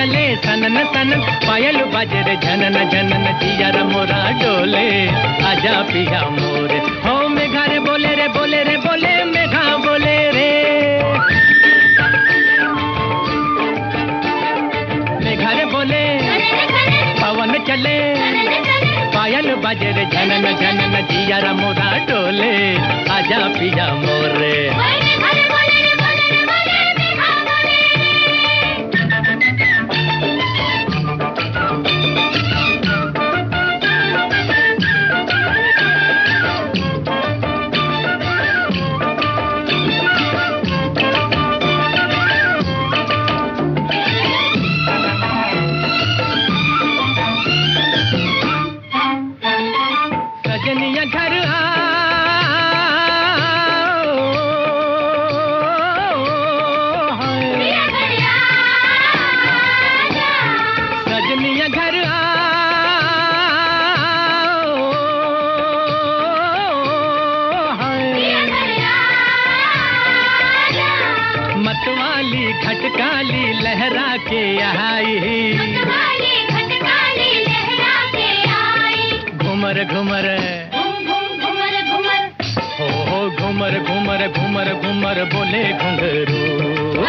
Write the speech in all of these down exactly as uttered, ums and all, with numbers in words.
चले सनन सनन, पायल बाजे रे झनन झनन, जिया रे मोरा डोले आजा पिया मोरे। हो मेघा रे बोले रे बोले रे बोले मेघा बोले रे, मेघा रे बोले पवन चले, पायल बाजे रे झनन झनन, जिया रे मोरा डोले आजा पिया मोरे। सजनिया घर सजनिया घर मतवाली खटकाली लहरा के आई, घुमर घुमर घुमर हो हो घुमर घुमर घुमर घुमर बोले घुंघरू।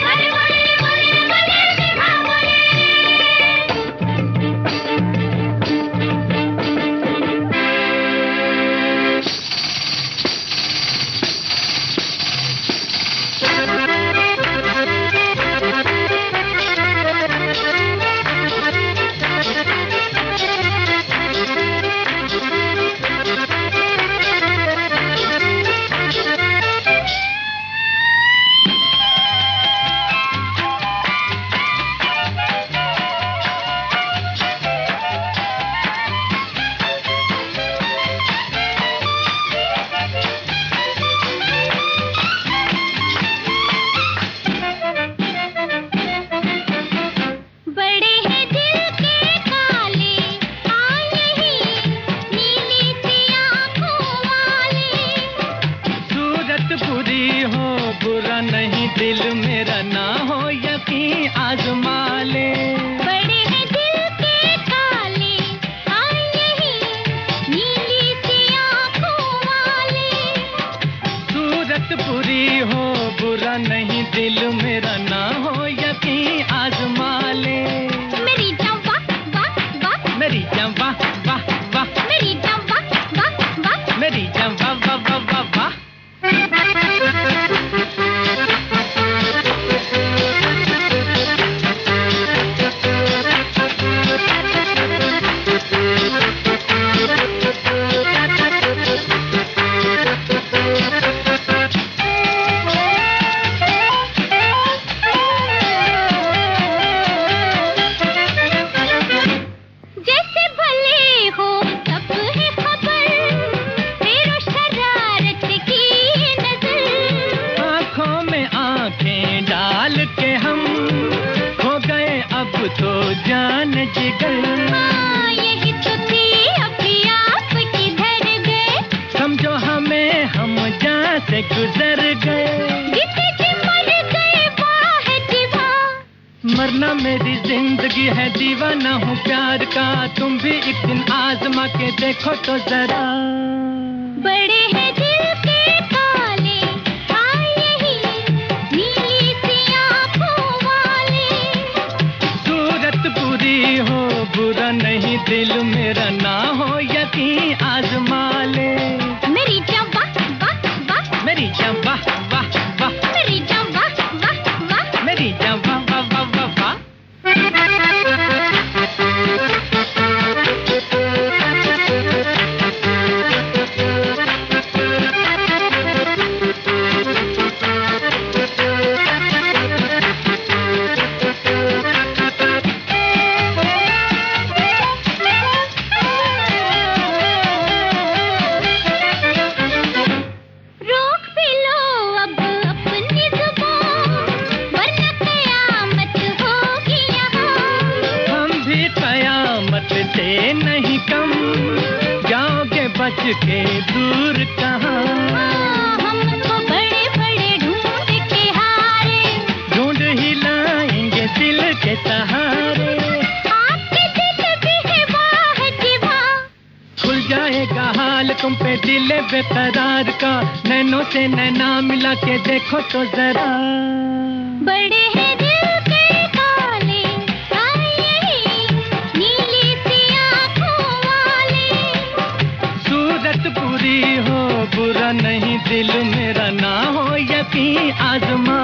बुरा नहीं दिल मेरा ना हो यकीन आजमा ले, बड़े हैं दिल के काले आए यही नीली सी आँखों वाले। सूरत बुरी हो बुरा नहीं दिल मेरा ना हो यकीन आजमा ले, मेरी जान वाह वाह वाह, मेरी जान वाह वाह वाह, मेरी जान वाह वाह वाह, मेरी जान वाह वाह वाह वाह वाह। तो जान जिगर हाँ, यही तो थी अभी आप किधर गए, समझो हमें हम जहाँ से गुजर गए, जीते जी मर गए वाह दीवा। मरना मेरी जिंदगी है दीवाना हूँ प्यार का, तुम भी एक दिन आजमा के देखो तो जरा। बड़े हैं दिल के काले आए यही नीली सी आँखों वाले, सूरत बुरी हो बुरा नहीं दिल मेरा ना हो यकीन आजमा ले, मेरी जान वाह वाह वाह, मेरी जान वाह वाह वाह, मेरी जान वाह वाह वाह, मेरी जान वाह वाह वाह वाह वाह। नहीं कम जाओगे बच के दूर कहाँ, हमको बड़े बड़े ढूंढ के हारे, ढूंढ ही लाएंगे दिल के सहारे। आपके दिल भी है वाह जी वाह, खुल जाएगा हाल तुम पे दिल बेकरार का, नैनों से नैना मिला के देखो तो जरा। बड़े हैं दिल के काले काले, नीली सी आँखों वाले। सूरत बुरी हो बुरा नहीं, दिल मेरा ना हो यकीन आजमा।